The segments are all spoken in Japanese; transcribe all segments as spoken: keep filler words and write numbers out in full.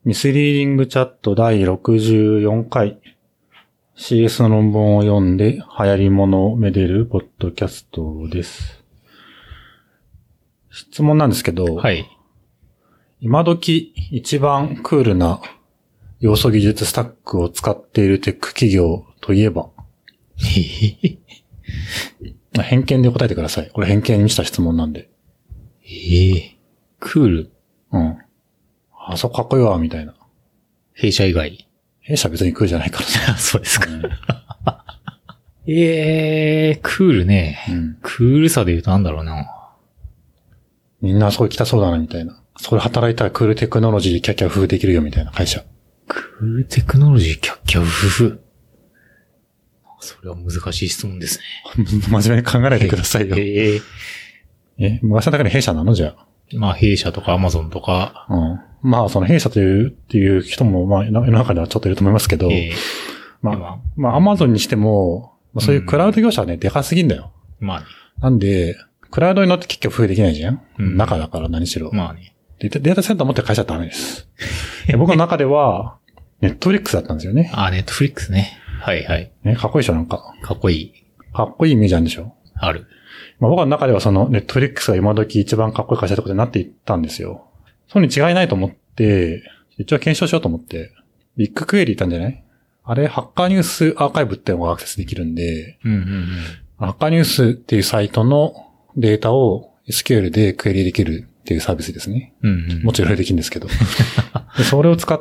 ミスリーディングチャットだいろくじゅうよんかい シーエス の論文を読んで流行り物をめでるポッドキャストです。質問なんですけど、 はい。 今時一番クールな要素技術スタックを使っているテック企業といえば偏見で答えてください。これ偏見にした質問なんで。 ええー、クール。 うん。あ、そこかっこいいわ、みたいな。 弊社以外。 弊社別にクールじゃないからさ。 そうですか。うん、ええー、クールね、うん。クールさで言うとなんだろうな。 みんなそこ来たそうだな、みたいな。そこで働いたらクールテクノロジーでキャッキャウフフできるよ、みたいな会社。 クールテクノロジーキャッキャウフフ。それは難しい質問ですね。 真面目に考えないでくださいよ。 ええー。 え、昔の中で弊社なのじゃあ。 まあ弊社とかアマゾンとか。 うん。まあその弊社という、っていう人もまあ世の中ではちょっといると思いますけど。えー、まあ、まあアマゾンにしても、まあ、そういうクラウド業者はね、うん、でかすぎんだよ。 まあね。 なんで、クラウドに乗って結局増えできないじゃん、うん、中だから何しろ。 まあね。 で、データセンター持ってる会社はダメです。僕の中では、ネットフリックスだったんですよね。 あ、ネットフリックスね。はいはい。 ね、かっこいいでしょ、なんか。 かっこいい。 かっこいいイメージあるんでしょ。 ある。 まあ、僕の中ではそのネットフリックスが今時一番かっこいい会社ってことになっていったんですよ。そうに違いないと思って、一応検証しようと思って、ビッグクエリーいたんじゃない？あれ、ハッカーニュースアーカイブっていうのがアクセスできるんで、 うんうんうん、 ハッカーニュースっていうサイトのデータを エスキューエル でクエリできるっていうサービスですね。 うんうん、 もちろんできるんですけど。でそれを使って、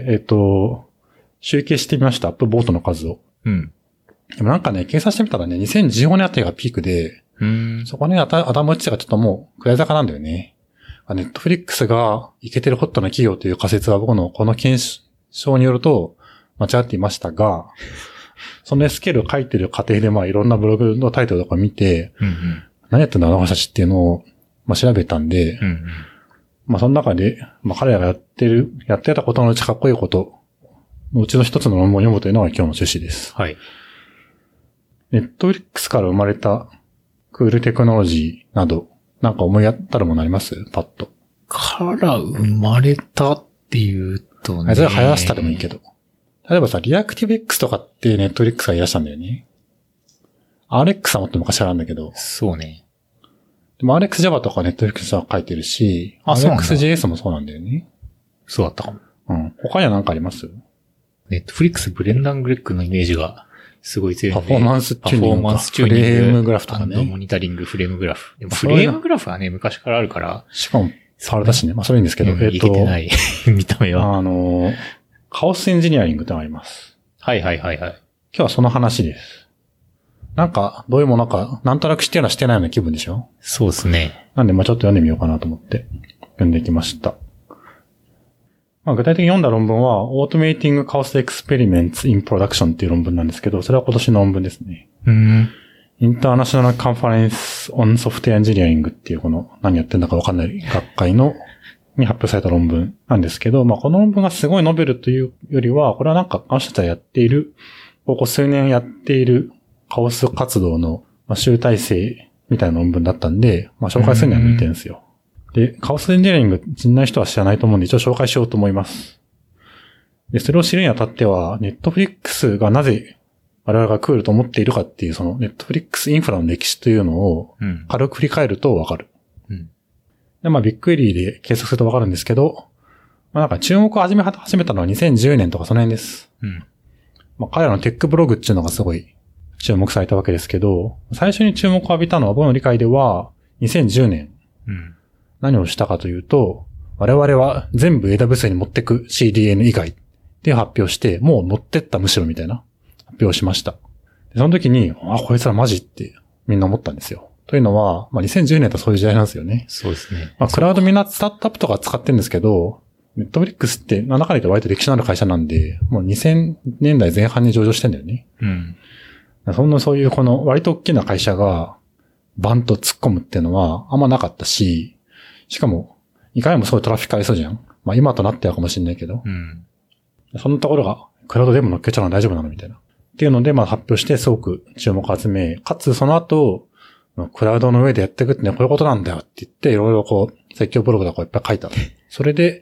えっと、集計してみました。アップボートの数を。 うん。 でもなんかね、計算してみたらね、にせんじゅうごねんあたりがピークで、 うんそこね、アダムッチがちょっともう、下り坂なんだよね。ネットフリックスがイケてるホットな企業という仮説は僕のこの検証によると間違っていましたが、そのエスキューエルを書いてる過程でまあいろんなブログのタイトルとか見て、 うんうん、 何やってんだあの人たちっていうのをまあ調べたんで、 うんうん、 まあその中で、まあ彼らがやってる、やってたことのうちかっこいいことのうちの一つの論文を読むというのが今日の趣旨です。 はい。 ネットフリックスから生まれたクールテクノロジーなど、なんか思い当たるものあります？パッと。 から生まれたっていうとね。 それは流行らせたでもいいけど。例えばさ、リアクティブ X とかってネットフリックスがいらっしゃるんだよね。アールエックス はもっと昔からあるんだけど。 そうね。 でも アールエックスジャバ とかネットフリックスは書いてるし、アールエックスジェイエス もそうなんだよね。 そうだったかも。 うん。他には何かあります？ ネットフリックスブレンダン・グレッグのイメージがすごい強いので。 パフォーマンスチューニング。 パフォーマンスチューニング。 フレームグラフとかね。 モニタリング、フレームグラフ。でもフレームグラフはね、昔からあるから。 しかも、パラだしね。まあ、それいいんですけど。 うん、えっと。いけてない。見た目は。 あの、カオスエンジニアリングってのがあります。 はいはいはいはい。 今日はその話です。なんか、どういうものか、なんとなくしてるのはしてないような気分でしょ？ そうですね。 なんで、まあちょっと読んでみようかなと思って、読んできました。まあ、具体的に読んだ論文は、Automating Chaos Experiments in Production っていう論文なんですけど、それは今年の論文ですね。 うん。 International Conference on Software Engineering っていうこの何やってんだかわかんない学会のに発表された論文なんですけど、まあこの論文がすごいノベルというよりは、これはなんか、あの人たちがやっている、ここ数年やっているカオス活動の集大成みたいな論文だったんで、まあ紹介するには向いてるんですよ。で、カオスエンジニアリング知らない人は知らないと思うんで一応紹介しようと思います。で、それを知るにあたっては、ネットフリックスがなぜ我々がクールと思っているかっていう、そのネットフリックスインフラの歴史というのを軽く振り返るとわかる。 うん。 で、まあビッグクエリーで計測するとわかるんですけど、まあなんか注目を始め始めたのはにせんじゅうねんとかその辺です。 うん。 まあ彼らのテックブログっていうのがすごい注目されたわけですけど、最初に注目を浴びたのは僕の理解ではにせんじゅうねん。 うん。 何をしたかというと、我々は全部 エーダブリューエス に持ってく シーディーエヌ 以外って発表して、もう持ってったむしろみたいな発表をしました。その時に、あ、こいつらマジってみんな思ったんですよ。というのは、まあ、にせんじゅうねんとそういう時代なんですよね。 そうですね。 まあ、クラウドみんなスタートアップとか使ってるんですけど、ネットフリックスってなんだかんだ言って割と歴史のある会社なんで、もうにせんねんだいぜん半に上場してんだよね。 うん。 そんなそういうこの割と大きな会社がバンと突っ込むっていうのはあんまなかったし、しかも、いかにもそういうトラフィックありそうじゃん。まあ今となってはかもしれないけど。 うん。 そんなところが、クラウドでも乗っけちゃうのは大丈夫なのみたいな。っていうので、まあ発表してすごく注目を集め、かつその後、クラウドの上でやっていくってね、こういうことなんだよって言って、いろいろこう、説教ブログとかいっぱい書いた。それで、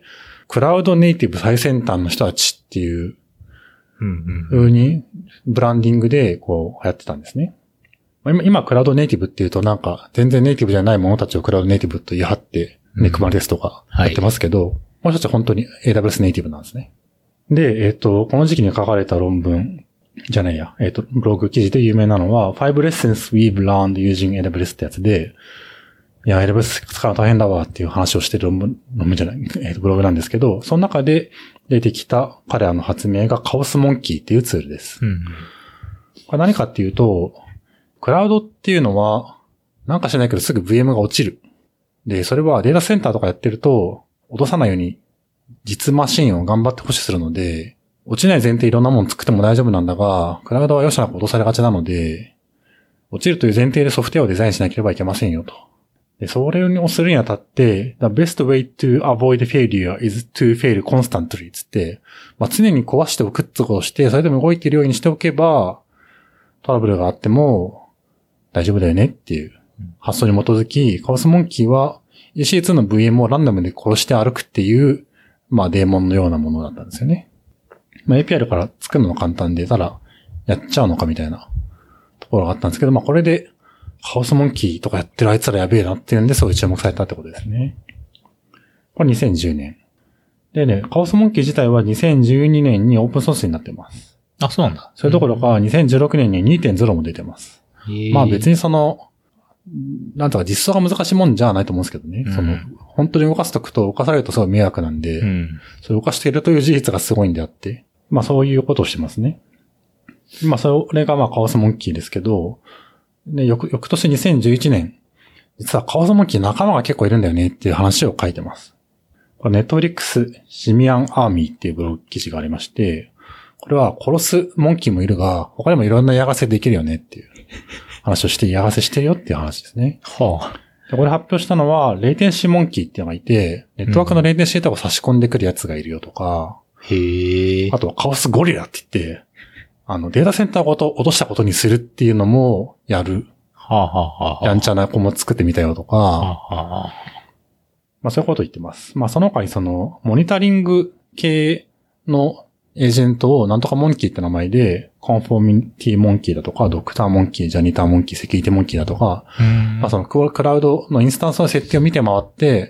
クラウドネイティブ最先端の人たちっていううんうん。 風にブランディングでこう流行ってたんですね。今、今クラウドネイティブっていうとなんか全然ネイティブじゃないものたちをクラウドネイティブと言い張ってネクマレスとかやってますけど、うんはい、もう一つは本当に エーダブリューエス ネイティブなんですね。で、えっと、この時期に書かれた論文じゃないや、えっと、ブログ記事で有名なのは Five Lessons We've Learned Using エーダブリューエス ってやつで、いや、エーダブリューエス 使うの大変だわっていう話をしてる論文、論文じゃない、えっと、ブログなんですけど、その中で出てきた彼らの発明がカオスモンキーっていうツールです。うん、これ何かっていうと、クラウドっていうのは、なんかしないけどすぐ ブイエム が落ちる。で、それはデータセンターとかやってると、落とさないように実マシンを頑張って保守するので、落ちない前提いろんなもの作っても大丈夫なんだが、クラウドは容赦なく落とされがちなので、落ちるという前提でソフトウェアをデザインしなければいけませんよと。で、それをするにあたって、the best way to avoid failure is to fail constantly つって、まあ、常に壊しておくってことをして、それでも動いているようにしておけば、トラブルがあっても大丈夫だよねっていう発想に基づき、カオスモンキーは イーシーツー の ブイエム をランダムで殺して歩くっていう、まあデーモンのようなものだったんですよね。まあ エーピーアイ から作るの簡単で、ただやっちゃうのかみたいなところがあったんですけど、まあこれでカオスモンキーとかやってるあいつらやべえなっていうんで、そういう注目されたってことですね。これにせんじゅうねん。でね、カオスモンキー自体はにせんじゅうにねんにオープンソースになってます。 あ、そうなんだ。 それどころかにせんじゅうろくねんに にてんゼロ も出てます。まあ別にその、なんとか実装が難しいもんじゃないと思うんですけどね。うん、その、本当に動かすとくと動かされるとすごい迷惑なんで、うん、それを動かしているという事実がすごいんであって、まあそういうことをしてますね。まあそれがまあカオスモンキーですけど、で、翌、翌年にせんじゅういちねん、実はカオスモンキー仲間が結構いるんだよねっていう話を書いてます。これネットフリックスシミアンアーミーっていうブログ記事がありまして、これは殺すモンキーもいるが、他にもいろんな嫌がらせできるよねっていう話をして嫌がらせしてるよっていう話ですね。はあ、でこれ発表したのは、レイテンシーモンキーっていうのがいて、ネットワークのレイテンシーデータを差し込んでくるやつがいるよとか、 へー。 あとはカオスゴリラって言って、あのデータセンターごと落としたことにするっていうのもやる。 はあはあはあ、 やんちゃな子も作ってみたよとか、はあはあ、まあそういうことを言ってます。まあその他にその、モニタリング系のエージェントをなんとかモンキーって名前で、コンフォーミティモンキーだとか、ドクターモンキー、ジャニターモンキー、セキュリティモンキーだとか、まあそのクラウドのインスタンスの設定を見て回って、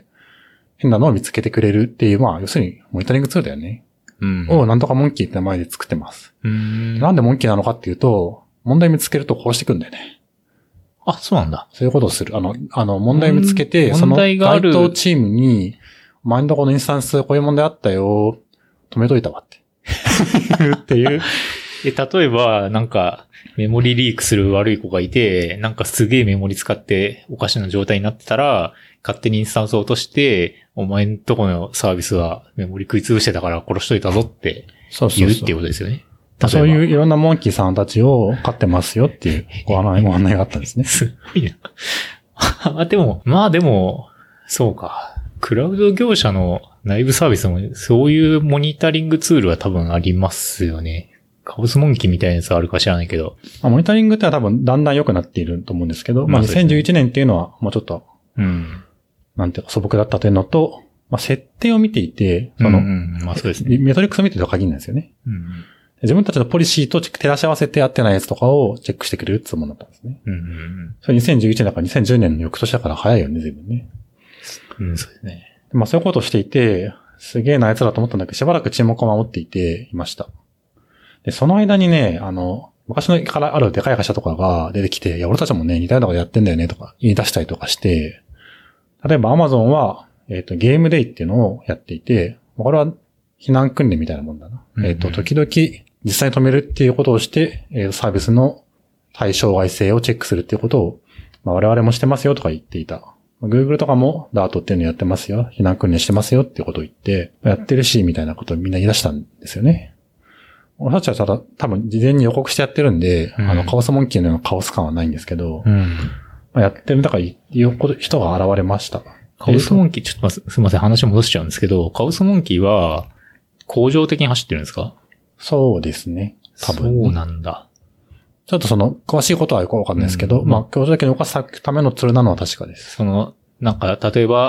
変なのを見つけてくれるっていう、まあ要するにモニタリングツールだよね。うん、をなんとかモンキーって名前で作ってます。うんなんでモンキーなのかっていうと、問題見つけるとこうしてくんだよね。 あ、そうなんだ。 そういうことをする。あの、あの、問題見つけて、その該当チームに、お前のとこのインスタンスこういう問題あったよ、止めといたわって。っていう。 え、例えば、なんか、メモリリークする悪い子がいて、なんかすげえメモリ使っておかしな状態になってたら、勝手にインスタンスを落として、お前んとこのサービスはメモリ食い潰してたから殺しといたぞって言うっていうことですよね。 そういういろんなモンキーさんたちを飼ってますよっていうご案内、ご案内があったんですね。 すごいな。でも、まあでも、そうか。クラウド業者の内部サービスもそういうモニタリングツールは多分ありますよね。カオスモンキーみたいなやつあるか知らないけど。 まあ、モニタリングってのは多分だんだん良くなっていると思うんですけど、まあにせんじゅういちねんっていうのはもうちょっと、うん、なんていうか素朴だったというのと、まあ設定を見ていて、その、うんうん、まあそうですね。メトリックスを見てると限らないですよね。うん自分たちのポリシーと照らし合わせてやってないやつとかをチェックしてくれるってものだったんですね。うんうんうん、それにせんじゅういちねんだからにせんじゅうねんの翌年だから早いよね、随分ね。 うん、そうですね。 まあそういうことをしていて、すげえなやつだと思ったんだけど、しばらく沈黙を守っていていました。で、その間にね、あの、昔のからあるでかい会社とかが出てきて、いや、俺たちもね、似たようなことやってんだよねとか言い出したりとかして、例えば Amazon は、えっと、ゲームデイっていうのをやっていて、これは避難訓練みたいなもんだな。うんうん、えっと、時々、実際に止めるっていうことをして、えー、サービスの対象外性をチェックするっていうことを、まあ、我々もしてますよとか言っていた。Google とかも ダート っていうのやってますよ。避難訓練してますよっていうことを言って、やってるし、みたいなことをみんな言い出したんですよね。俺たちはただ、多分事前に予告してやってるんで、うん、あの、カオスモンキーのようなカオス感はないんですけど、うんまあ、やってる、だから言う人が現れました。 カオスモンキー、ちょっとすみません、話戻しちゃうんですけど、カオスモンキーは、恒常的に走ってるんですか？ そうですね。多分、ね。 そうなんだ。 ちょっとその、詳しいことはよくわかんないですけど、うん、まあ、強制的に動かすためのツールなのは確かです。 その、なんか、例えば、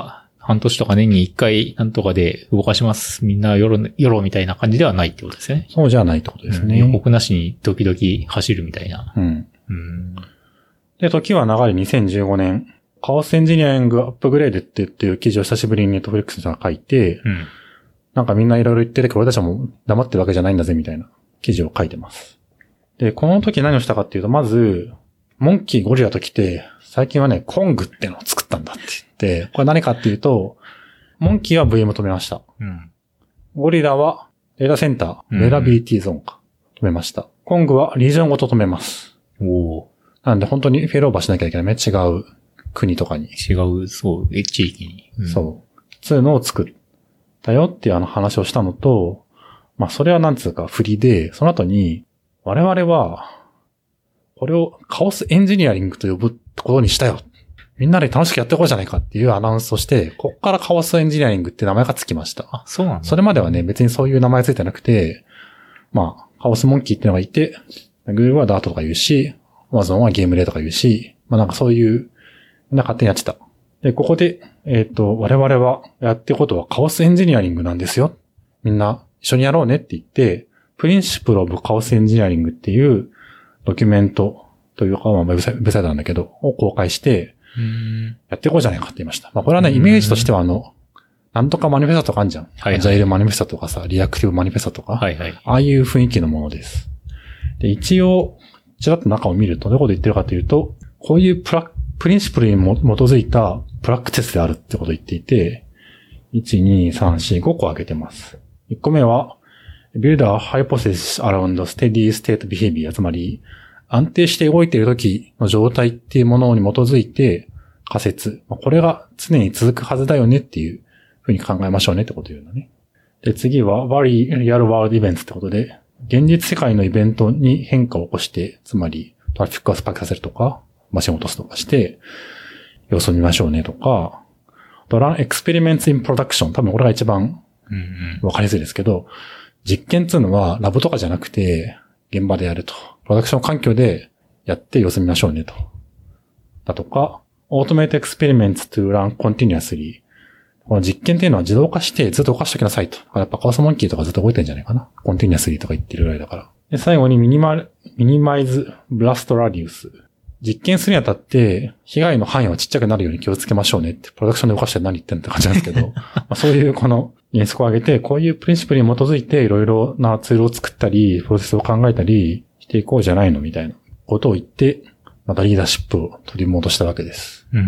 半年とか年に一回なんとかで動かします。みんなよろ、よろみたいな感じではないってことですよね。 そうじゃないってことですね。 うん、予告なしにドキドキ走るみたいな。 うん。 うん、 で、時は流れにせんじゅうごねん、カオスエンジニアリングアップグレードってっていう記事を久しぶりにネットフリックスが書いて、うん、なんかみんないろいろ言ってるけど俺たちはもう黙ってるわけじゃないんだぜみたいな記事を書いてます。で、この時何をしたかっていうと、まず、モンキーゴリラと来て、最近はね、コングってのを作ったんだって言って、これ何かっていうと、モンキーは ブイエム 止めました。うん、ゴリラはデータセンター、ベラビリティゾーンか、止めました。コングはリージョンごと止めます。 おー。 なんで本当にフェールオーバーしなきゃいけない。違う国とかに。 違う、そう、地域に。 うん、そう。そういうのを作ったよっていうあの話をしたのと、まあそれはなんつうか振りで、その後に、我々は、これをカオスエンジニアリングと呼ぶことにしたよ。みんなで楽しくやっていこうじゃないかっていうアナウンスをして、こっからカオスエンジニアリングって名前がつきました。 あ、そうなんだ。 それまではね、別にそういう名前ついてなくて、まあ、カオスモンキーってのがいて、Google はダートとか言うし、Amazon はゲームレイとか言うし、まあなんかそういう、みんな勝手にやってた。で、ここで、えっと、我々はやってることはカオスエンジニアリングなんですよ。みんな一緒にやろうねって言って、Principle of Chaos Engineering っていうドキュメントというか、まあ、ウェブサイトなんだけど、を公開して、やっていこうじゃないかって言いました。まあ、これはね、イメージとしてはあの、なんとかマニフェストとかあるじゃん。はい、はい。アジャイルマニフェストとかさ、リアクティブマニフェストとか。はいはい。ああいう雰囲気のものです。で、一応、ちらっと中を見ると、どういうこと言ってるかというと、こういうプラ、プリンシプルにも基づいたプラクティスであるってことを言っていて、いち、に、さん、よん、ごこ挙げてます。いっこめは、build a hypothesis around steady state behavior、つまり、安定して動いている時の状態っていうものに基づいて仮説。これが常に続くはずだよねっていうふうに考えましょうねってことを言うんだね。で、次は very real world events ってことで、現実世界のイベントに変化を起こして、つまりトラフィックをスパイクさせるとか、マシンを落とすとかして、様子を見ましょうねとか、run experiments in production。多分これが一番わかりやすいですけど、実験っていうのはラボとかじゃなくて現場でやると。プロダクション環境でやって様子見ましょうねと。だとか、automate experiments to run continuously。この実験っていうのは自動化してずっと動かしておきなさいと。やっぱカオスモンキーとかずっと動いてるんじゃないかな。continuously とか言ってるぐらいだから。で、最後にミニマ、ミニマイズブラストラディウス。実験するにあたって被害の範囲はちっちゃくなるように気をつけましょうねって。プロダクションで動かして何言ってんのって感じなんですけど。まあそういうこの原則を上げて、こういうプリンシプルに基づいていろいろなツールを作ったり、プロセスを考えたり、していこうじゃないのみたいなことを言って、またリーダーシップを取り戻したわけです。 うん。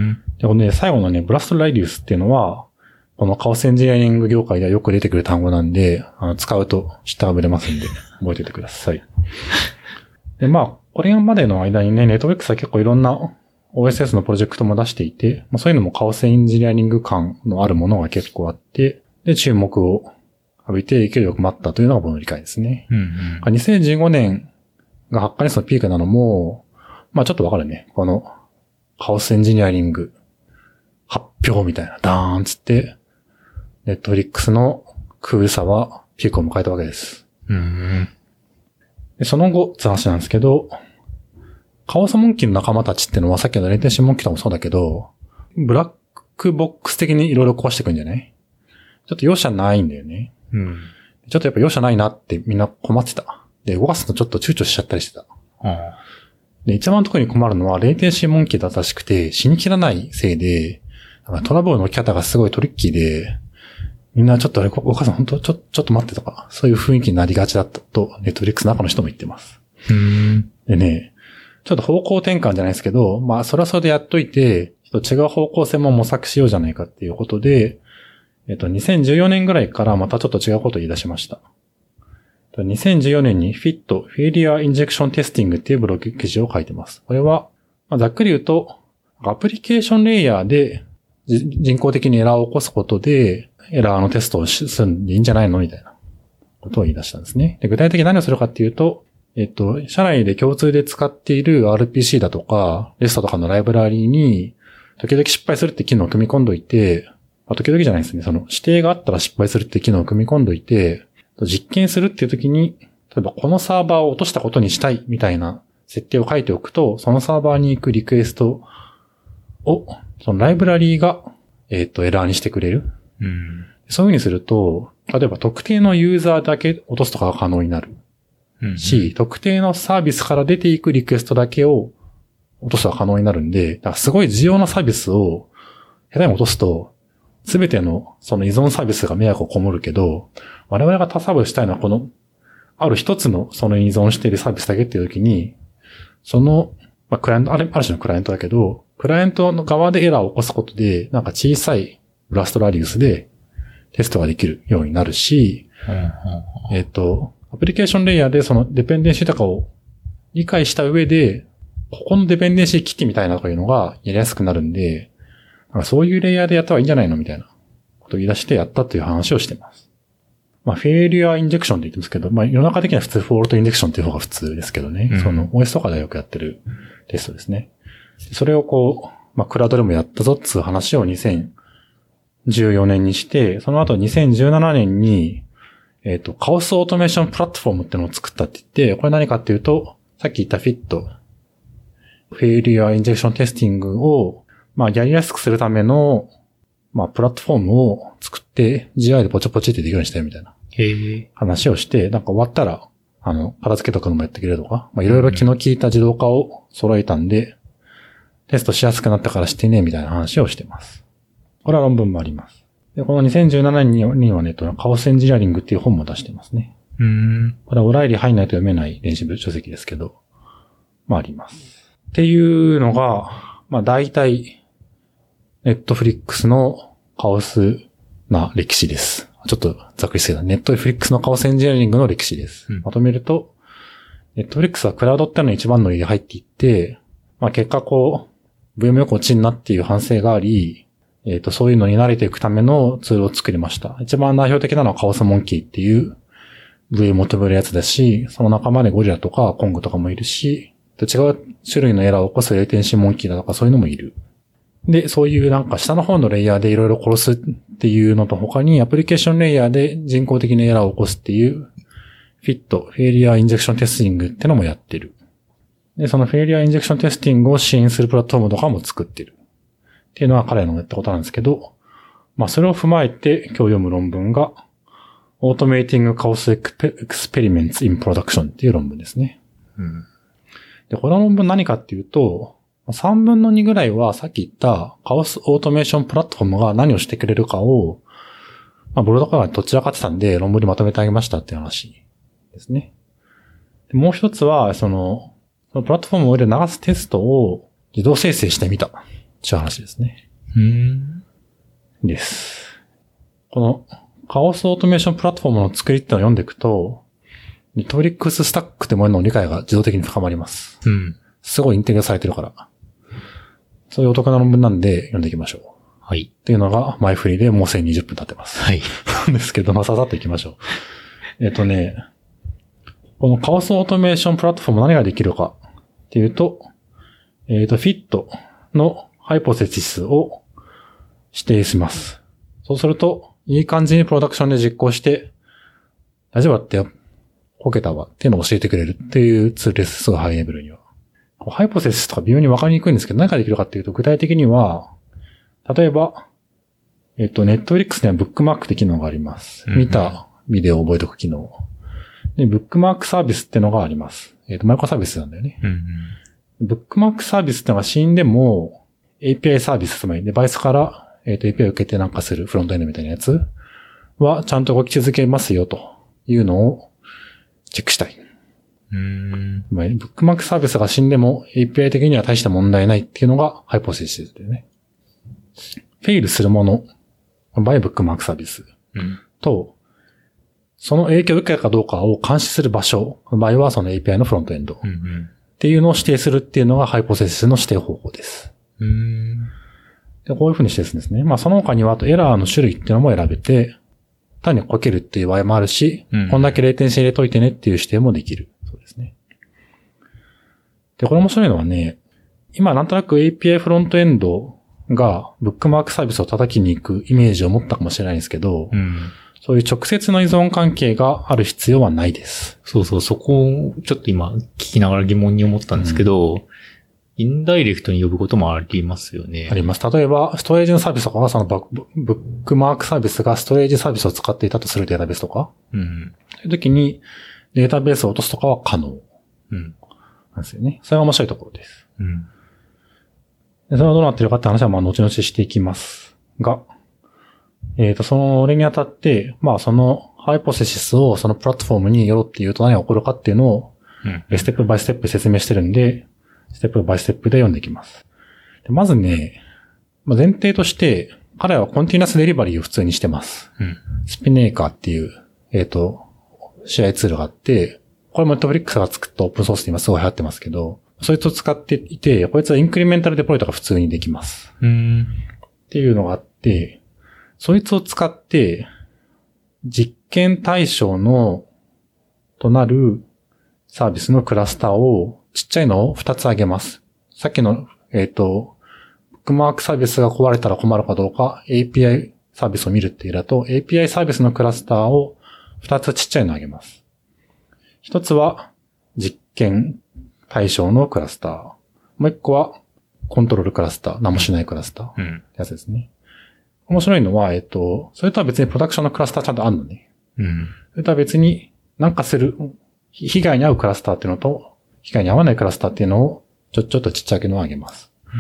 で、このね、最後のね、ブラストラディウスっていうのは、このカオスエンジニアリング業界ではよく出てくる単語なんで、あの使うと下がぶれますんで、覚えておいてください。で、まあ、これまでの間にね、ネットフリックスは結構いろんな オーエスエス のプロジェクトも出していて、まあ、そういうのもカオスエンジニアリング感のあるものが結構あって、で、注目を浴びて勢いよく待ったというのが僕の理解ですね。 うんうん、 にせんじゅうごねんがハッカーニストのピークなのも、まあちょっとわかるね。このカオスエンジニアリング発表みたいな、ダーンつって、ネットフリックスのクールさはピークを迎えたわけです。 うん、 でその後、って話なんですけど、カオスモンキーの仲間たちってのはさっきのレイテンシーモンキーとかもそうだけど、ブラックボックス的にいろいろ壊していくんじゃない？ちょっと容赦ないんだよね。 うん、 ちょっとやっぱ容赦ないなってみんな困ってた。で、動かすのちょっと躊躇しちゃったりしてた。 うん、 で、一番特に困るのは、レイテンシーモンキーだったらしくて、死に切らないせいで、なんかトラブルの起き方がすごいトリッキーで、みんなちょっとあれ、動かすの本当ちょ、ちょっと待ってとか、そういう雰囲気になりがちだったと、ネットフリックスの中の人も言ってます。 うん、 でね、ちょっと方向転換じゃないですけど、まあ、それはそれでやっといて、ちょっと違う方向性も模索しようじゃないかっていうことで、えっと、にせんじゅうよねんぐらいからまたちょっと違うことを言い出しました。にせんじゅうよねんに フィット Failure Injection Testing っていうブログ記事を書いてます。これは、まあ、ざっくり言うと、アプリケーションレイヤーで人工的にエラーを起こすことで、エラーのテストをするんでいいんじゃないのみたいなことを言い出したんですね。で、具体的に何をするかっていうと、えっと、社内で共通で使っている アールピーシー だとか、レストとかのライブラリーに、時々失敗するって機能を組み込んどいて、あ、時々じゃないですね。その指定があったら失敗するって機能を組み込んどいて、実験するっていう時に、例えばこのサーバーを落としたことにしたいみたいな設定を書いておくと、そのサーバーに行くリクエストを、そのライブラリーがえっと、エラーにしてくれる。 うん。 そういう風にすると、例えば特定のユーザーだけ落とすとかが可能になる。 うん。 し、特定のサービスから出ていくリクエストだけを落とすのが可能になるんで、だからすごい重要なサービスを下手に落とすと、すべてのその依存サービスが迷惑を被るけど、我々が他サービスしたいのはこの、ある一つのその依存しているサービスだけっていう時に、その、まあ、クライアント、ある種のクライアントだけど、クライアントの側でエラーを起こすことで、なんか小さいブラストラディウスでテストができるようになるし、えっと、アプリケーションレイヤーでそのデペンデンシーとかを理解した上で、ここのデペンデンシー切ってみたいなとかいうのがやりやすくなるんで、なんかそういうレイヤーでやった方がいいんじゃないのみたいなことを言い出してやったという話をしています。まあ、フェイリアインジェクションって言ってますけど、まあ、世の中的には普通フォールトインジェクションっていう方が普通ですけどね。うん、その オーエス とかでよくやってるテストですね。それをこう、まあ、クラウドでもやったぞっつう話をにせんじゅうよねんにして、その後にせんじゅうななねんに、えっと、カオスオートメーションプラットフォームってのを作ったって言って、これ何かっていうと、さっき言ったフィット、フェイリアインジェクションテスティングを、まあ、やりやすくするための、まあ、プラットフォームを作って、ジーアイ でポチポチってできるようにしたよみたいな話をして、なんか終わったら、あの、片付けとかのもやってくれるとか、まあ、いろいろ気の利いた自動化を揃えたんで、テストしやすくなったからしてね、みたいな話をしています。これは論文もあります。で、このにせんじゅうななねんにはね、カオスエンジニアリングっていう本も出してますね。 うん。 これはオライリー入んないと読めない電子書籍ですけど、まああります。っていうのが、まあ大体、ネットフリックスのカオスな歴史です。ちょっとざっくりしてた。ネットフリックスのカオスエンジニアリングの歴史です。うん、まとめると、ネットフリックスはクラウドってのに一番の家に入っていって、まあ結果こう、ブイエム よく落ちんなっていう反省があり、えっと、そういうのに慣れていくためのツールを作りました。一番代表的なのはカオスモンキーっていう ブイエム を求めるやつだし、その仲間でゴリラとかコングとかもいるし、違う種類のエラーを起こすレイテンシーモンキーだとかそういうのもいる。で、そういうなんか下の方のレイヤーでいろいろ殺すっていうのと他にアプリケーションレイヤーで人工的なエラーを起こすっていうフィット、フェイリアインジェクションテスティングってのもやってる。で、そのフェイリアインジェクションテスティングを支援するプラットフォームとかも作ってる。っていうのは彼のやったことなんですけど、まあそれを踏まえて今日読む論文が Automating Chaos Experiments in Production っていう論文ですね。 うん、 で、この論文何かっていうと、さんぶんのにぐらいはさっき言ったカオスオートメーションプラットフォームが何をしてくれるかを、まあブログとかがどちらかってたんで論文にまとめてあげましたっていう話ですね。でもう一つは、その、そのプラットフォームを上で流すテストを自動生成してみた。っていう話ですね。 うーん。 です。このカオスオートメーションプラットフォームの作りってのを読んでいくと、ネットフリックススタックってものの理解が自動的に深まります。 うん。 すごいインテグレされてるから。そういうお得な論文なんで読んでいきましょう。 はい。 っていうのが前振りでもうせんにじゅっぷん経ってます。 はい。 なんですけど、まあ、ささっといきましょう。えっとね、このカオスオートメーションプラットフォーム何ができるかっていうと、えっと、フィットのハイポセシスを指定します。そうすると、いい感じにプロダクションで実行して、大丈夫だってよ、こけたわっていうのを教えてくれるっていうツールです。すごいハイレベルには。ハイポセシスとか微妙に分かりにくいんですけど、何ができるかっていうと、具体的には、例えば、えっと、ネットフリックスにはブックマークって機能があります。うんうん、見たビデオを覚えておく機能。で、ブックマークサービスってのがあります。えっと、マイクロサービスなんだよね。 うんうん、 ブックマークサービスってのが死んでも、エーピーアイ サービス、つまりデバイスから、えっと、エーピーアイ を受けてなんかするフロントエンドみたいなやつは、ちゃんと動き続けますよというのをチェックしたい。 うーん。 ブックマークサービスが死んでも エーピーアイ 的には大した問題ないっていうのがハイポセシスでね。フェイルするもの、場合ブックマークサービスと、うん、その影響を受けたかどうかを監視する場所、場合はその エーピーアイ のフロントエンド、 うんうん、 っていうのを指定するっていうのがハイポセシスの指定方法です。 うーん。 でこういうふうに指定するんですね。まあその他にはあとエラーの種類っていうのも選べて、単にこけるっていう場合もあるし、うん、こんだけレイテンシー入れといてねっていう指定もできる。そうですね。で、これ面白いのはね、今なんとなく エーピーアイ フロントエンドがブックマークサービスを叩きに行くイメージを持ったかもしれないんですけど、 うん、 そういう直接の依存関係がある必要はないです。 そうそう、そこをちょっと今聞きながら疑問に思ったんですけど、うん、 インダイレクトに呼ぶこともありますよね。 あります。例えば、ストレージのサービスとかは、そのバックブックマークサービスがストレージサービスを使っていたとするデータベースとか。 うん。 そういう時に、データベースを落とすとかは可能。 うん。 なんですよね。それが面白いところです。 うん。 でそれはどうなってるかって話は、まあ、後々していきますが、えっと、その、俺にあたって、まあ、その、ハイポセシスをそのプラットフォームによろっていうと何が起こるかっていうのを、うん、ステップバイステップ説明してるんで、ステップバイステップで読んでいきます。でまずね、まあ、前提として、彼らはコンティナスデリバリーを普通にしてます。うん、スピネーカーっていう、えっと、シェアツールがあって、これもネットフリックスが作ったオープンソースで今すごい流行ってますけど、そいつを使っていて、こいつはインクリメンタルデプロイとか普通にできます。うん、っていうのがあって、そいつを使って、実験対象の、となるサービスのクラスターを、ちっちゃいのをふたつ挙げます。さっきの、えっと、ブックマークサービスが壊れたら困るかどうか、エーピーアイ サービスを見るっていうだと、エーピーアイ サービスのクラスターをふたつちっちゃいのを挙げます。ひとつは、実験対象のクラスター。もう一個は、コントロールクラスター。何もしないクラスター。うん。ってやつですね。面白いのは、えっと、それとは別にプロダクションのクラスターちゃんとあるのね。うん。それとは別になんかする、被害に遭うクラスターっていうのと、被害に遭わないクラスターっていうのを、ちょ、ちょっとちっちゃけのをあげます。うん、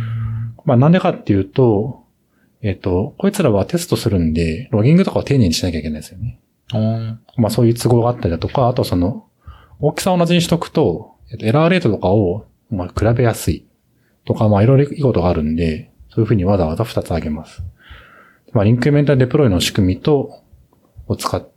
まあなんでかっていうと、えっと、こいつらはテストするんで、ロギングとかを丁寧にしなきゃいけないですよね。うん、まあそういう都合があったりだとか、あとその、大きさを同じにしとくと、えっと、エラーレートとかを、まあ比べやすいとか、まあいろいろいいことがあるんで、そういうふうにわざわざふたつあげます。まあ、インクリメンタルデプロイの仕組みと、を使って、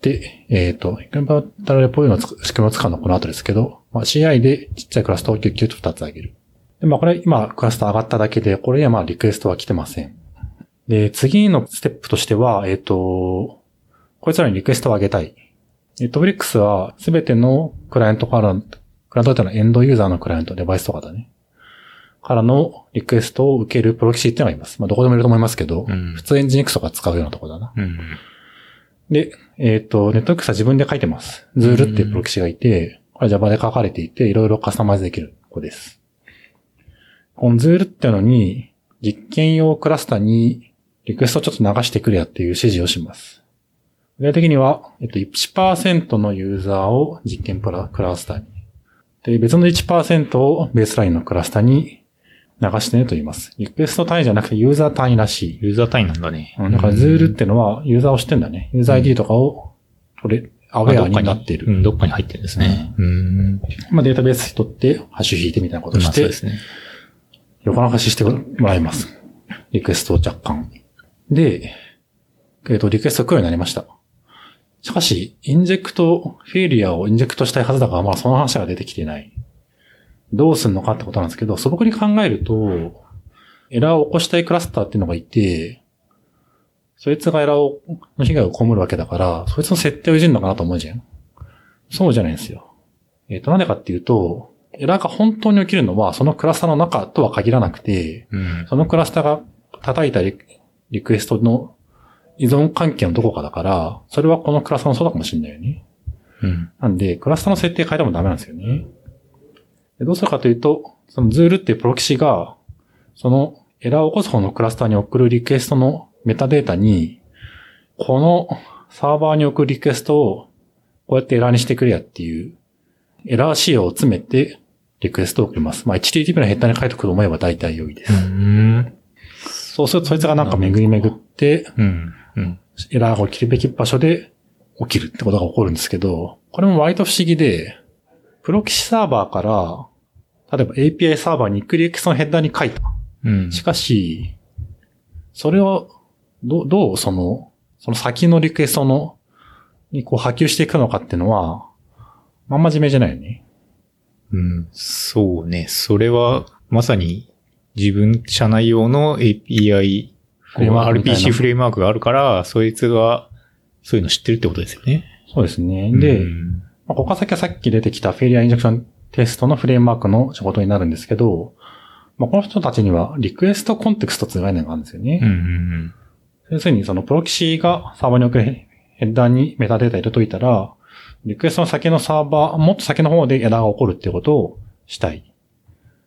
えっと、インクリメンタルデプロイの仕組みを使うのはこの後ですけど、まあ、シーアイ でちっちゃいクラスターをキュッキュッとふたつあげる。で、まあ、これ今クラスター上がっただけで、これにはまあ、リクエストは来てません。で、次のステップとしては、えっと、こいつらにリクエストを上げたい。ネットフリックスはすべてのクライアントから、クライアントってのはエンドユーザーのクライアント、デバイスとかだね。からのリクエストを受けるプロキシっていうのがいます。まあ、どこでもいると思いますけど、うん、普通エンジン X とか使うようなところだな。うん、で、えっと、ネットフリックスは自分で書いてます。ズールっていうプロキシがいて、これ Java で書かれていて、いろいろカスタマイズできる子です。このズールっていうのに、実験用クラスターにリクエストをちょっと流してくれやっていう指示をします。具体的には、えっと、いちパーセント のユーザーを実験プラクラスターに。で、別の いちパーセント をベースラインのクラスターに流してねと言います。リクエスト単位じゃなくてユーザー単位らしい。 ユーザー単位なんだね。 うん、だからズールってのはユーザーを知ってんだね。ユーザー アイディー とかを、これ、アウェアになっている。 うん、どっかに入ってるんですね。うん。 まあデータベース取って、ハッシュ引いてみたいなことをして、そうですね。横流ししてもらいます。リクエストを若干。で、えっと、リクエスト来るようになりました。しかし、インジェクト、フェイリアをインジェクトしたいはずだから、まあその話が出てきてない。どうすんのかってことなんですけど、素朴に考えると、エラーを起こしたいクラスターっていうのがいて、そいつがエラーをの被害を被るわけだから、そいつの設定をいじるのかなと思うじゃん。そうじゃないんですよ。えっと、なんでかっていうと、エラーが本当に起きるのは、そのクラスターの中とは限らなくて、うん、そのクラスターが叩いた リ, リクエストの依存関係のどこかだから、それはこのクラスターの外かもしれないよね。うん、なんで、クラスターの設定変えてもダメなんですよね。どうするかというと、そのズールっていうプロキシが、そのエラーを起こす方のクラスターに送るリクエストのメタデータに、このサーバーに送るリクエストをこうやってエラーにしてくれやっていうエラー仕様を詰めてリクエストを送ります。まあ エイチティーティーピー のヘッダーに書いておくと思えば大体良いです。うんそうするとそいつがなんか巡り巡って、うんうん、エラーが起きるべき場所で起きるってことが起こるんですけど、これも割と不思議で、プロキシサーバーから、例えば エーピーアイ サーバーにクリエクスのヘッダーに書いた。うん、しかし、それを、ど、どうその、その先のリクエストの、にこう波及していくのかっていうのは、まんま真面目じゃないよね。 うん、そうね。それは、まさに自分社内用の エーピーアイ、アールピーシー フレームワークがあるから、そいつが、そういうの知ってるってことですよね。 そうですね。で、うんここから先はさっき出てきたフェイリアインジェクションテストのフレームワークの仕事になるんですけど、まあ、この人たちにはリクエストコンテクストという概念があるんですよね。うんうんうん、要するにそのプロキシがサーバーに送るヘッダーにメタデータ入れといたら、リクエストの先のサーバー、もっと先の方でエラーが起こるっていうことをしたい。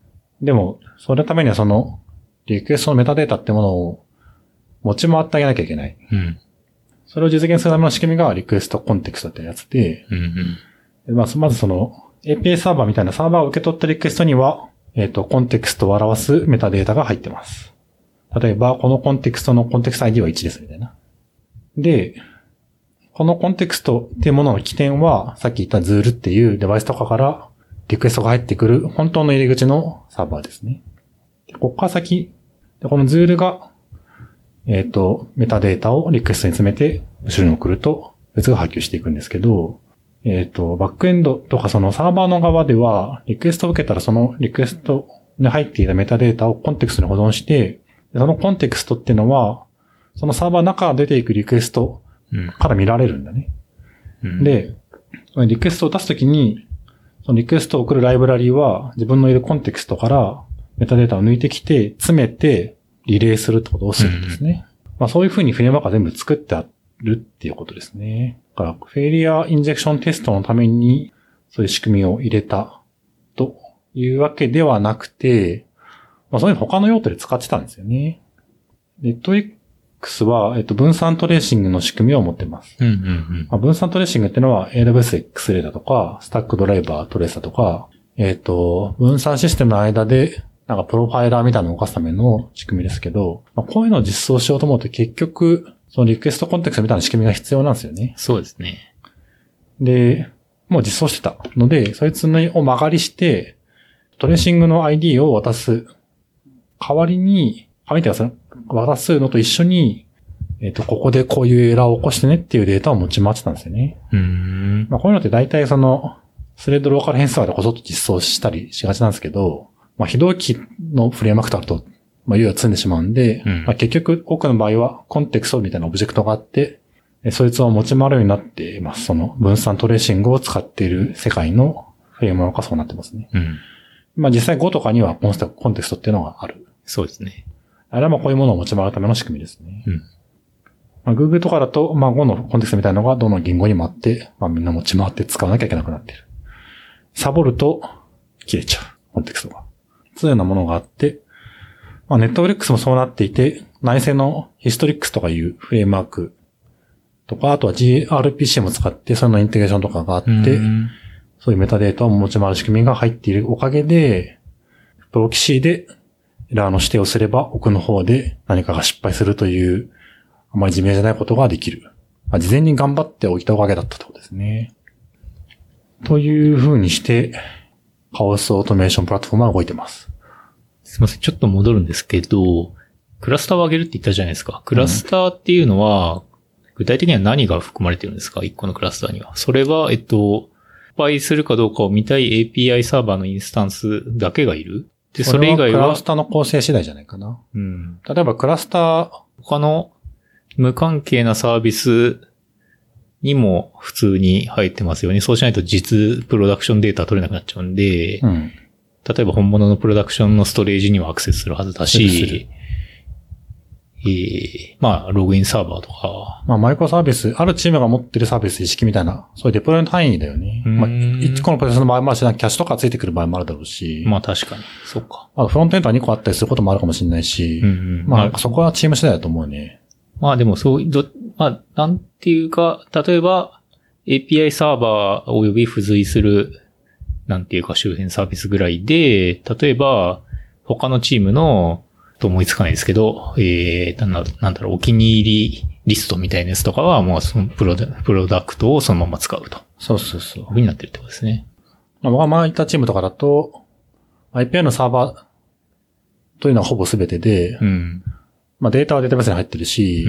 でも、そのためにはその、リクエストのメタデータってものを持ち回ってあげなきゃいけない。 うん。 それを実現するための仕組みがリクエストコンテクストってやつで、 うんうん。 でまあ、まずその エーピーアイ サーバーみたいなサーバーを受け取ったリクエストには、えっと、コンテクストを表すメタデータが入ってます。例えば、このコンテクストのコンテクスト アイディー はいちですみたいな。で、このコンテクストっていうものの起点は、さっき言った ズール っていうデバイスとかからリクエストが入ってくる本当の入り口のサーバーですね。でここから先、でこの ズール が、えっと、メタデータをリクエストに詰めて後ろに送ると別が波及していくんですけど、えっと、バックエンドとかそのサーバーの側では、リクエストを受けたらそのリクエストに入っていたメタデータをコンテクストに保存して、そのコンテクストっていうのは、そのサーバーの中から出ていくリクエストから見られるんだね。うん、で、リクエストを出すときに、そのリクエストを送るライブラリーは自分のいるコンテクストからメタデータを抜いてきて、詰めてリレーするってことをするんですね。うん、まあそういうふうにフレームワークが全部作ってあるっていうことですね。だからフェイリアインジェクションテストのためにそういう仕組みを入れたというわけではなくて、まあそういう他の用途で使ってたんですよね。ネット X は、えっと、分散トレーシングの仕組みを持ってます。 うんうんうんまあ、分散トレーシングっていうのは エーダブリューエス X-Ray だとか、スタックドライバートレースだとか、えっと、分散システムの間で、なんかプロファイラーみたいなのを動かすための仕組みですけど、まあ、こういうのを実装しようと思うと結局、そのリクエストコンテクストみたいな仕組みが必要なんですよね。 そうですね。 で、もう実装してたので、そいつを曲がりして、トレーシングの アイディー を渡す。代わりに、代わりにって渡すのと一緒に、えっと、ここでこういうエラーを起こしてねっていうデータを持ち回ってたんですよね。 うーん。 まあこういうのって大体その、スレッドローカル変数でこそっと実装したりしがちなんですけど、まあ非同期のフレームワークとあると、まあ優は積んでしまうんで、うんまあ、結局多くの場合はコンテクストみたいなオブジェクトがあって、そいつを持ち回るようになっています。その分散トレーシングを使っている世界のフレームワークがそうなってますね。 うん。 まあ実際 Go とかにはコンテクストっていうのがある。 そうですね。 あれはまあこういうものを持ち回るための仕組みですね。 うん。 まあ、Google とかだと、まあ Go のコンテクストみたいなのがどの言語にもあって、まあみんな持ち回って使わなきゃいけなくなっている。サボると切れちゃう。コンテクストが。そういうようなものがあって、まあ Netflix もそうなっていて、内製の Historics とかいうフレームワークとか、あとは ジーアールピーシー も使って、そのインテグレーションとかがあって、そういうメタデータを持ち回る仕組みが入っているおかげで、プロキシーでエラーの指定をすれば奥の方で何かが失敗するという、あまり自明じゃないことができる。まあ、事前に頑張っておいたおかげだったってことですね。という風にして、カオスオートメーションプラットフォームは動いてます。 すいません、ちょっと戻るんですけど、クラスターを上げるって言ったじゃないですか。クラスターっていうのは、うん、具体的には何が含まれてるんですか？一個のクラスターには。それは、えっと、失敗するかどうかを見たい エーピーアイ サーバーのインスタンスだけがいる？で、それ以外は。 クラスターの構成次第じゃないかな。 うん。 例えばクラスター、 他の無関係なサービスにも普通に入ってますよね。そうしないと実プロダクションデータ取れなくなっちゃうんで、うん、例えば本物のプロダクションのストレージにはアクセスするはずだし、えー、まあ、ログインサーバーとか。 まあ、マイクロサービス、あるチームが持ってるサービス意識みたいな、そういうデプロイの単位だよね。まあ、いっこのプロセスの場合もあるし、キャッシュとかついてくる場合もあるだろうし。 まあ、確かに。そっか。 あと、フロントエンドはにこあったりすることもあるかもしれないし。うんうん、まあ、そこはチーム次第だと思うね。 まあ、でも、そう、ど、まあ、なんていうか、例えば、エーピーアイ サーバー及び付随する、なんていうか周辺サービスぐらいで、例えば、他のチームの、と思いつかないですけど、えー、なんだ、なんだろう、お気に入りリストみたいなやつとかは、もうそのプロダ、プロダクトをそのまま使うと。 そうそうそう。 ふうになってるってことですね。 まあ、僕が前言ったチームとかだと、エーピーアイ のサーバーというのはほぼ全てで、うん、まあデータはデータベースに入ってるし、うん、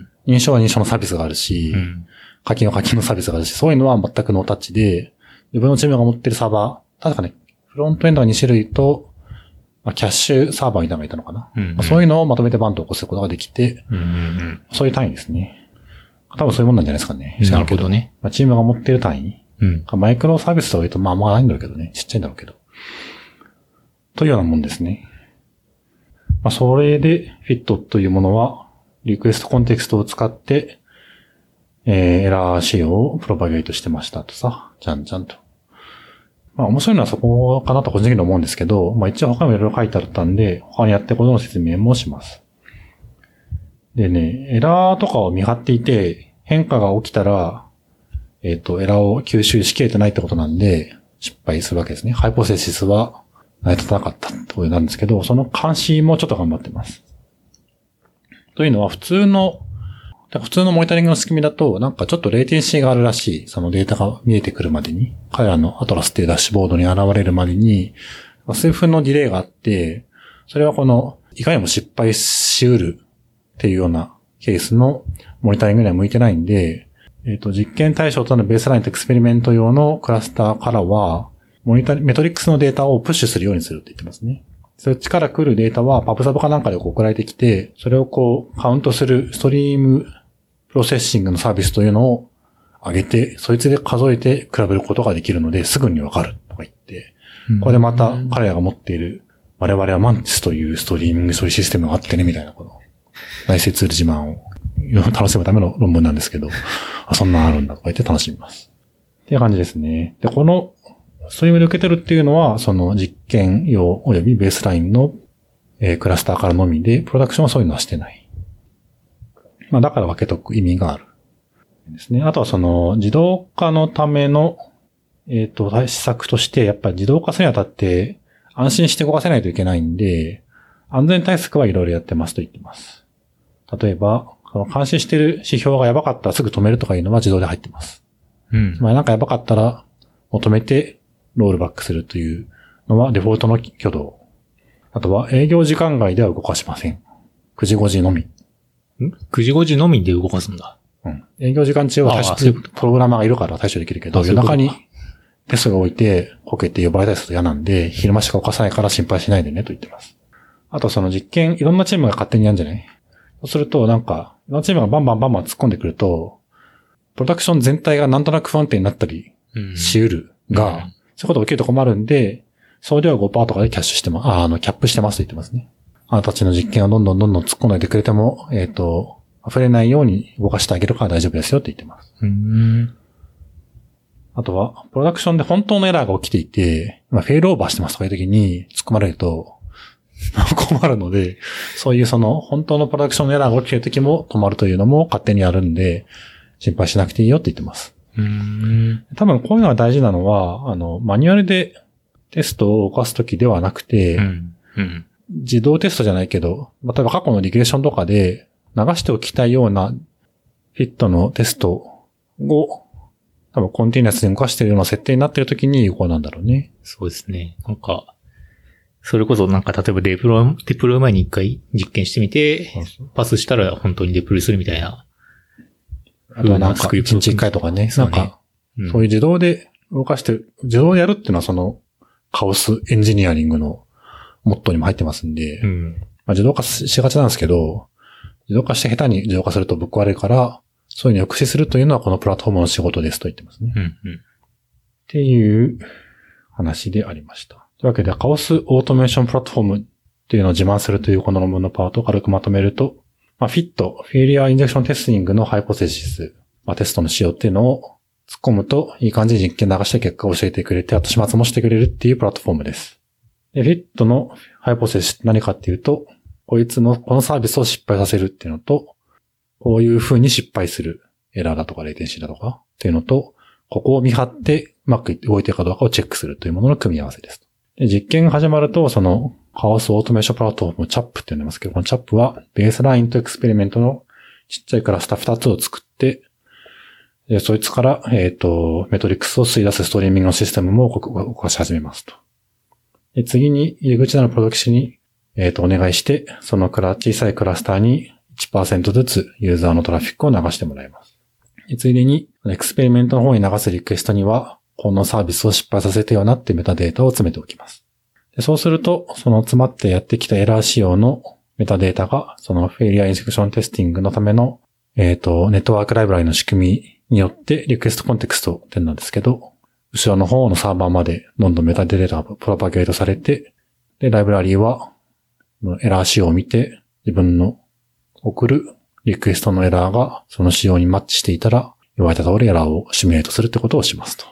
認証は認証のサービスがあるし、うん、課金は課金のサービスがあるし、そういうのは全くノータッチで、自分のチームが持ってるサーバー、確かね、フロントエンドはに種類と、まあ、キャッシュサーバーみたいなのがいたのかな、うんうんまあ、そういうのをまとめてバンと起こすことができて、うんうんうん、そういう単位ですね。多分そういうもんなんじゃないですかね。 なるほどね。 まあ、チームが持ってる単位。うん、マイクロサービスとは言うと、まあまあないんだろうけどね。ちっちゃいんだろうけど。というようなもんですね。まあ、それで、フィットというものは、リクエストコンテクストを使って、えー、エラー仕様をプロパゲートしてましたとさ、ちゃんちゃんと。 まあ面白いのはそこかなと個人的に思うんですけど、まあ一応他にもいろいろ書いてあったんで、他にやってることの説明もします。でね、エラーとかを見張っていて、変化が起きたら、えっと、エラーを吸収しきれてないってことなんで、失敗するわけですね。ハイポセシスは成り立たなかったってことなんですけど、その監視もちょっと頑張ってます。というのは普通の、普通のモニタリングの仕組みだと、なんかちょっとレイテンシーがあるらしい。そのデータが見えてくるまでに、彼らのアトラスっていうダッシュボードに現れるまでに、数分のディレイがあって、それはこの、いかにも失敗しうるっていうようなケースのモニタリングには向いてないんで、えっと、実験対象となるベースラインとエクスペリメント用のクラスターからは、モニタリ、メトリックスのデータをプッシュするようにするって言ってますね。そっちから来るデータはパブサブかなんかでこう送られてきて、それをこうカウントするストリームプロセッシングのサービスというのを上げて、そいつで数えて比べることができるのですぐにわかるとか言って、これでまた彼らが持っている我々はマンティスというストリーミング処理システムがあってねみたいなこの内製ツール自慢を楽しむための論文なんですけど、あ、そんなのあるんだとか言って楽しみます。っていう感じですね。で、このストリームで受けてるっていうのは、その実験用及びベースラインの、えー、クラスターからのみで、プロダクションはそういうのはしてない。まあだから分けとく意味がある。ですね。あとはその自動化のための、えっと、施策として、やっぱり自動化するにあたって安心して動かせないといけないんで、安全対策はいろいろやってますと言ってます。例えば、この監視してる指標がやばかったらすぐ止めるとかいうのは自動で入ってます。うん。つまりなんかやばかったら、もう止めてロールバックするというのはデフォルトの挙動。あとは営業時間外では動かしません。くじごじのみ。 ん ?くじごじのみで動かすんだ。 うん。営業時間中は対処、プログラマーがいるから対処できるけど、夜中にテストが置いて、こけて呼ばれたりすると嫌なんで、昼間しか動かさないから心配しないでねと言ってます。あとその実験、いろんなチームが勝手にやるんじゃない？そうするとなんか、いろんなチームがバンバンバンバン突っ込んでくると、プロダクション全体がなんとなく不安定になったりしうるが、うんうん、そういうことが起きると困るんで、総量 ごパーセント とかでキャッシュしても、あ、あの、キャップしてますと言ってますね。あなたたちの実験をどんどんどんどん突っ込んでくれても、えっと、溢れないように動かしてあげるから大丈夫ですよって言ってます。 うん、 あとは、プロダクションで本当のエラーが起きていて、まあ、フェイルオーバーしてますとかいう時に突っ込まれると困るので、そういうその本当のプロダクションのエラーが起きている時も止まるというのも勝手にやるんで、心配しなくていいよって言ってます。 うーん多分こういうのが大事なのは、あの、マニュアルでテストを動かすときではなくて、 うんうん、 自動テストじゃないけど、例えば過去のリグレーションとかで流しておきたいようなフィットのテストを多分コンティニュアスに動かしているような設定になっているときに有効なんだろうね。 そうですね。なんか、それこそなんか例えばデプロイ、デプロイ前に一回実験してみて、そうそうパスしたら本当にデプロイするみたいな。 あとはなんか一日一回とかね。なんか、うん、そういう自動で動かしてる、自動でやるっていうのはそのカオスエンジニアリングのモットーにも入ってますんで、 うんまあ、自動化しがちなんですけど、自動化して下手に自動化するとぶっ壊れるから、そういうのを抑止するというのはこのプラットフォームの仕事ですと言ってますね。 うんうん、 っていう話でありました。というわけで、カオスオートメーションプラットフォームっていうのを自慢するというこの論文のパートを軽くまとめると、まあ、フィット、フェイリアインジェクションテスティングのハイポセシス、まあ、テストの仕様っていうのを突っ込むと、いい感じに実験流した結果を教えてくれて、後始末もしてくれるっていうプラットフォームです。で、フィットのハイポセシスって何かっていうと、こいつの、このサービスを失敗させるっていうのと、こういう風に失敗するエラーだとかレイテンシーだとかっていうのと、ここを見張ってうまく動いているかどうかをチェックするというものの組み合わせです。で、実験が始まると、そのカオスオートメーションプラットフォームチャップって言いますけど、このチャップはベースラインとエクスペリメントのちっちゃいクラスターふたつを作って、でそいつから、えっと、メトリックスを吸い出すストリーミングのシステムも動かし始めますと。で、次に入り口なるプロダクションに、えっと、お願いして、そのクラ、小さいクラスターに いちパーセント ずつユーザーのトラフィックを流してもらいます。でついでに、エクスペリメントの方に流すリクエストには、このサービスを失敗させてよなってメタデータを詰めておきます。でそうすると、その詰まってやってきたエラー仕様のメタデータが、そのフェイリアインジェクションテスティングのための、えっと、ネットワークライブラリの仕組みによってリクエストコンテクストってなんですけど、後ろの方のサーバーまでどんどんメタデータがプロパゲートされて、で、ライブラリーはエラー仕様を見て、自分の送るリクエストのエラーがその仕様にマッチしていたら、言われた通りエラーをシミュレートするってことをしますと。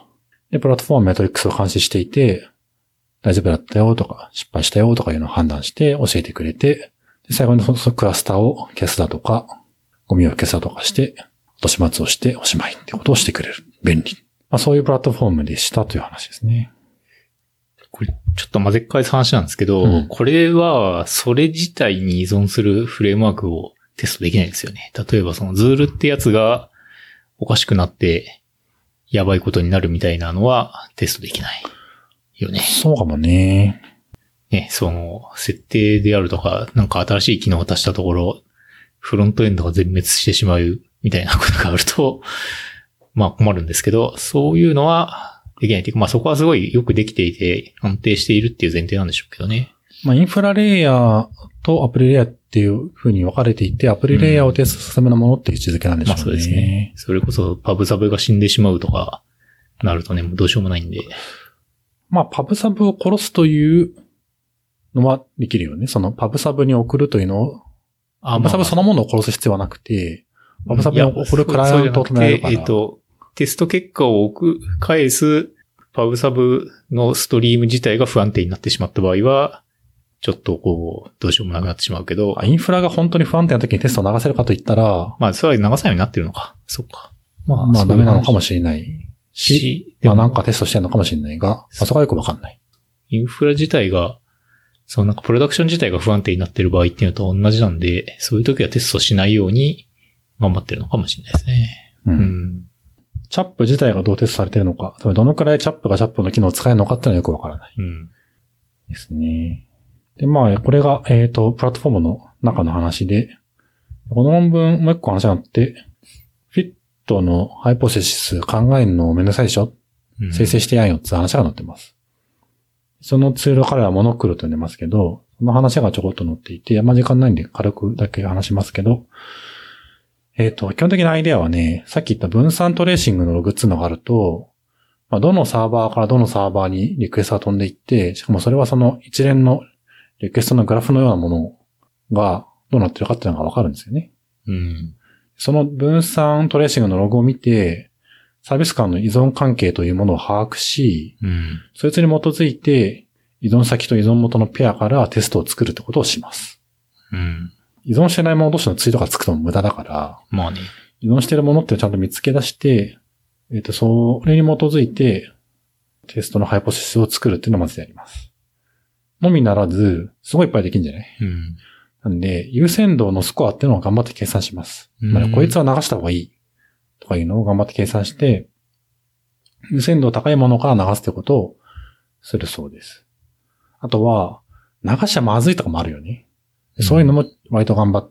で、プラットフォームメトリックスを監視していて、大丈夫だったよとか、失敗したよとかいうのを判断して教えてくれて、で最後にそのクラスターを消すだとか、ゴミを消すだとかして、落とし末をしておしまいってことをしてくれる。便利。まあそういうプラットフォームでしたという話ですね。 これ、ちょっと混ぜっ返す話なんですけど、うん、これは、それ自体に依存するフレームワークをテストできないんですよね。例えばそのズールってやつがおかしくなって、やばいことになるみたいなのはテストできないよね。 そうかもね。 ね、その、設定であるとか、なんか新しい機能を足したところ、フロントエンドが全滅してしまうみたいなことがあると、まあ困るんですけど、そういうのはできないというか、まあそこはすごいよくできていて、安定しているっていう前提なんでしょうけどね。 まあインフラレイヤーとアプリレイヤーっていう風に分かれていて、アプリレイヤーをテストするためのものっていう位置づけなんでしょうね。 まあそうですね。それこそパブサブが死んでしまうとか、なるとね、もうどうしようもないんで。 まあパブサブを殺すというのはできるよね。そのパブサブに送るというのを、パブサブそのものを殺す必要はなくて、パブサブに送るクライアントを止められるから。 えっと、テスト結果を送、返すパブサブのストリーム自体が不安定になってしまった場合は、ちょっとこう、どうしようもなくなってしまうけど。 インフラが本当に不安定な時にテストを流せるかといったら、 まあ、それは流さないようになってるのか。そっか。 まあ、まあダメなのかもしれないし、まあなんかテストしてるのかもしれないが、まあ、そこはよくわかんない。 インフラ自体が、そのなんかプロダクション自体が不安定になってる場合っていうのと同じなんで、そういう時はテストしないように頑張ってるのかもしれないですね。 うん。うん、チャップ自体がどうテストされてるのか、どのくらいチャップがチャップの機能を使えるのかっていうのはよくわからない。 うん。 ですね。で、まあ、これが、えっと、プラットフォームの中の話で、この論文もう一個話があって、フィットのハイポセシス考えるのめんどくさいでしょ、うん、生成してやんよって話が載ってます。そのツールを彼はモノクロと呼んでますけど、その話がちょこっと載っていて、あんま時間ないんで軽くだけ話しますけど、えっと、基本的なアイデアはね、さっき言った分散トレーシングのログっていうのがあると、まあ、どのサーバーからどのサーバーにリクエストが飛んでいって、しかもそれはその一連のリクエストのグラフのようなものがどうなってるかっていうのがわかるんですよね。 うん。 その分散トレーシングのログを見て、サービス間の依存関係というものを把握し、 うん、 そいつに基づいて依存先と依存元のペアからテストを作るってことをします。 うん、 依存してないもの同士のツイートがつくとも無駄だから、 まあね、 依存しているものってちゃんと見つけ出して、えっと、それに基づいてテストのハイポセシスを作るっていうのをまずやります。のみならず、すごいいっぱいできるんじゃない、 うん、 なんで、優先度のスコアっていうのを頑張って計算します。 うん、 まあ、こいつは流した方がいいとかいうのを頑張って計算して、優先度高いものから流すってことをするそうです。あとは、流しちゃまずいとかもあるよね。そういうのも割と頑張って、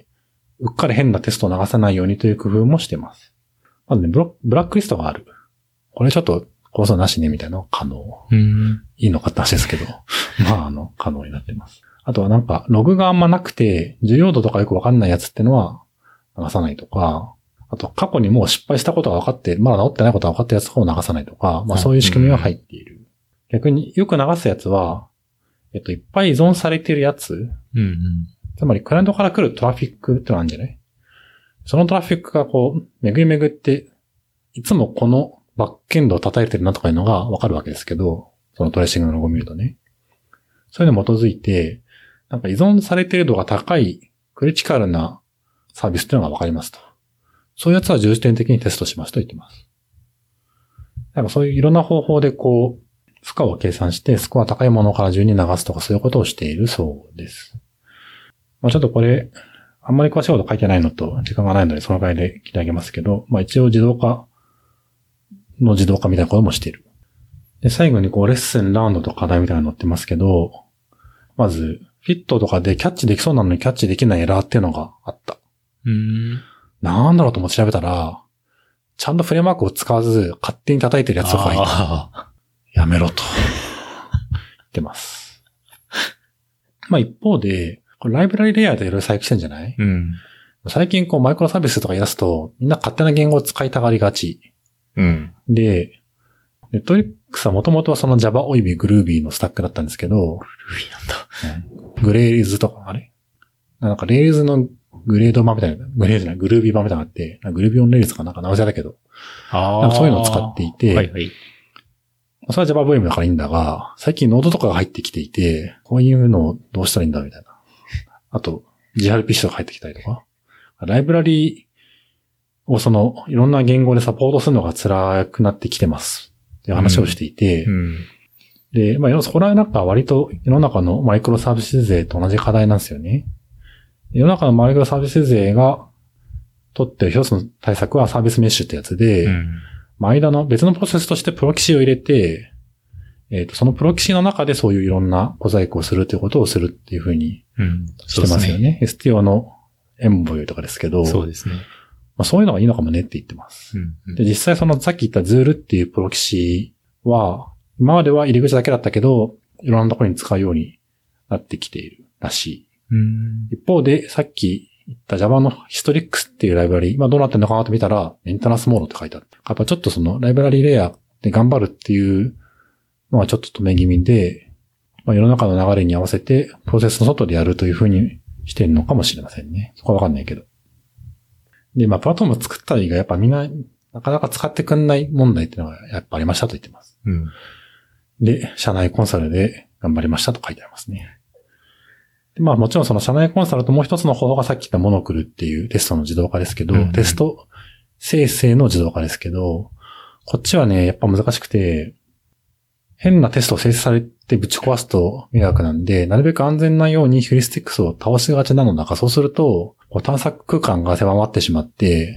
うっかり変なテストを流さないようにという工夫もしてます。まずね、ブロブラックリストがある。これちょっと構想なしねみたいなのが可能。 うん、 いいのかって話ですけど。まあ、あの、可能になってます。あとはなんか、ログがあんまなくて、重要度とかよくわかんないやつってのは流さないとか、あと、過去にもう失敗したことが分かって、まだ治ってないことが分かったやつを流さないとか、まあそういう仕組みは入っている。うん、逆によく流すやつは、えっと、いっぱい依存されているやつ。 うんうん、 つまり、クライアントから来るトラフィックってのあるんじゃない？そのトラフィックがこう、巡り巡って、いつもこのバックエンドを叩いてるなとかいうのが分かるわけですけど、そのトレーシングのロゴを見るとね。そういうのに基づいて、なんか依存されている度が高い、クリティカルなサービスっていうのが分かりますと。そういうやつは重点的にテストしますと言ってます。なんかそういういろんな方法でこう、負荷を計算して、スコア高いものから順に流すとかそういうことをしているそうです。まあちょっとこれ、あんまり詳しいこと書いてないのと、時間がないのでそのぐらいで切り上げますけど、まあ一応自動化の自動化みたいなこともしている。で、最後にこう、レッスン、ラウンドと課題みたいなの載ってますけど、まず、フィットとかでキャッチできそうなのにキャッチできないエラーっていうのがあった。 うーん。 なんだろうと思って調べたら、ちゃんとフレームワークを使わず勝手に叩いてるやつとかいた。やめろと。言ってます。まあ一方で、これライブラリレイヤーでいろいろ再起してんじゃない？ うん。 最近こうマイクロサービスとか言い出すと、みんな勝手な言語を使いたがりがち。 うん。 で、ネットリックスはもともとはその Java および Groovy のスタックだったんですけど、 Groovy なんだ。 うん、グレーズとか、あれなんかレールズのグレード版みたいな、グレードじゃない、グルービー版みたいなのがあって、グルービーオンレールズかなんか直せだけど、 あなんかそういうのを使っていて、 はいはい、 それは Java ブイエム だからいいんだが、最近ノードとかが入ってきていて、こういうのをどうしたらいいんだみたいな。あと、ジーアールピーシー とか入ってきたりとか。ライブラリをその、いろんな言語でサポートするのが辛くなってきてます。っていう話をしていて、 うんうん、 で、まあ、そこらなんか割と世の中のマイクロサービス税と同じ課題なんですよね。世の中のマイクロサービス税が取ってる一つの対策はサービスメッシュってやつで、うんまあ、間の別のプロセスとしてプロキシを入れて、えっと、そのプロキシの中でそういういろんな小細工をするということをするっていうふうにしてますよね。うん、ねエスティオ のエンボイとかですけど、 そうですね。 まあ、そういうのがいいのかもねって言ってます。うんうん、で、実際そのさっき言ったズールっていうプロキシは、今までは入り口だけだったけど、いろんなところに使うようになってきているらしい。うん、一方で、さっき言った Java の Histrix っていうライブラリ、今どうなってんのかなと見たら、メンテナンスモードって書いてあった。やっぱちょっとそのライブラリレイヤーで頑張るっていうのはちょっと止め気味で、まあ、世の中の流れに合わせて、プロセスの外でやるというふうにしているのかもしれませんね。そこはわかんないけど。で、まあ、プラットフォーム作ったりがやっぱみんな、なかなか使ってくんない問題っていうのがやっぱありましたと言ってます。うん、で、社内コンサルで頑張りましたと書いてありますね。でまあもちろんその社内コンサルともう一つの方法がさっき言ったモノクルっていうテストの自動化ですけど、うんうん、テスト生成の自動化ですけど、こっちはね、やっぱ難しくて、変なテストを生成されてぶち壊すと迷惑なんで、なるべく安全なようにヒュリスティックスを倒しがちなのだが、そうすると、探索空間が狭まってしまって、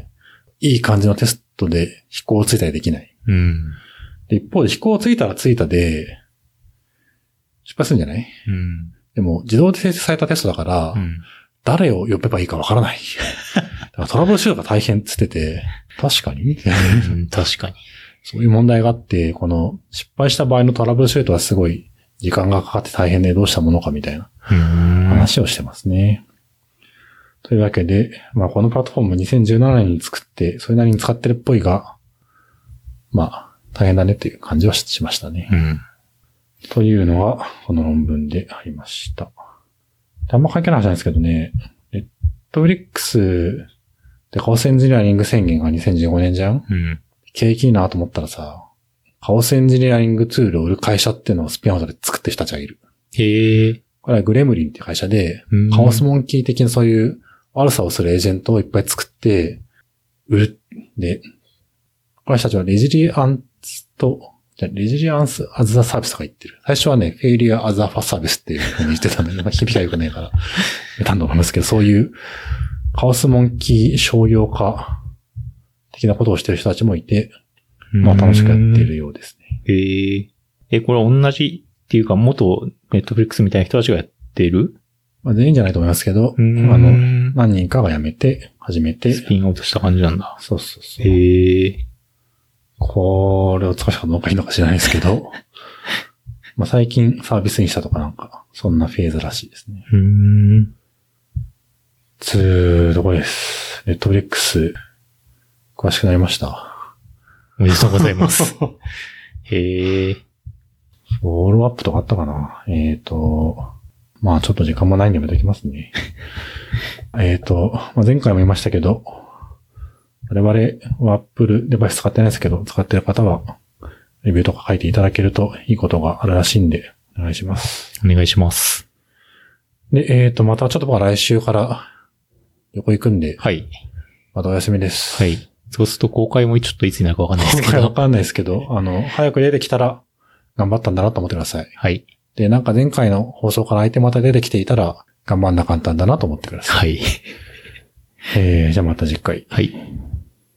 いい感じのテストで飛行をついたりできない。うん、で一方で飛行をついたらついたで、失敗するんじゃない、うんでも、自動で生成されたテストだから、うん、誰を呼べばいいかわからない。だからトラブルシュートが大変って言ってて、確かに、 うん、確かに。 そういう問題があって、この失敗した場合のトラブルシュートはすごい時間がかかって大変でどうしたものかみたいな話をしてますね。というわけで、まあこのプラットフォームにせんじゅうななねんに作って、それなりに使ってるっぽいが、まあ大変だねっていう感じはしましたね。うんというのが、この論文でありました。あんま関係ない話なんですけどね、ネットフリックスでカオスエンジニアリング宣言がにせんじゅうごねんじゃん、うん、景気いいなと思ったらさ、カオスエンジニアリングツールを売る会社っていうのをスピンアウトで作ってる人たちがいる。へー。これはグレムリンっていう会社で、カオスモンキー的なそういう悪さをするエージェントをいっぱい作って、売る。で、この人たちはレジリアンスと、じゃレジリアンスアズアサービスとか言ってる。最初はね、フェイリアアズアファサービスっていうふうに言ってたんだけど、響きが良くないから、言ったんだと思いますけど、そういうカオスモンキー商用化的なことをしてる人たちもいて、まあ楽しくやってるようですね。 へえ。え、これ同じっていうか、元ネットフリックスみたいな人たちがやっている？ まあ全員じゃないと思いますけど、あの、何人かが辞めて、始めて。 スピンアウトした感じなんだ。 そうそうそう。 へえ。 これを使うかどうかいいのか知らないですけど、まあ最近サービスにしたとかなんか、そんなフェーズらしいですね。うーん。つー、どこです。ネットフリックス、詳しくなりました。 おめでとうございます。へえ。 フォローアップとかあったかなえっと、まあちょっと時間もないんでやめときますね。えっと、まあ、前回も言いましたけど、我々は Apple デバイス使ってないですけど、使ってる方は、レビューとか書いていただけるといいことがあるらしいんで、お願いします。 お願いします。 で、えっと、またちょっと僕は来週から旅行行くんで、 はい。 またお休みです。 はい。そうすると公開もちょっといつになるかわかんないですけど。 公開わかんないですけど、あの、早く出てきたら頑張ったんだなと思ってください。 はい。 で、なんか前回の放送から相手また出てきていたら、頑張んなかったんだなと思ってください。 はい。 えー、じゃあまた次回。 はい。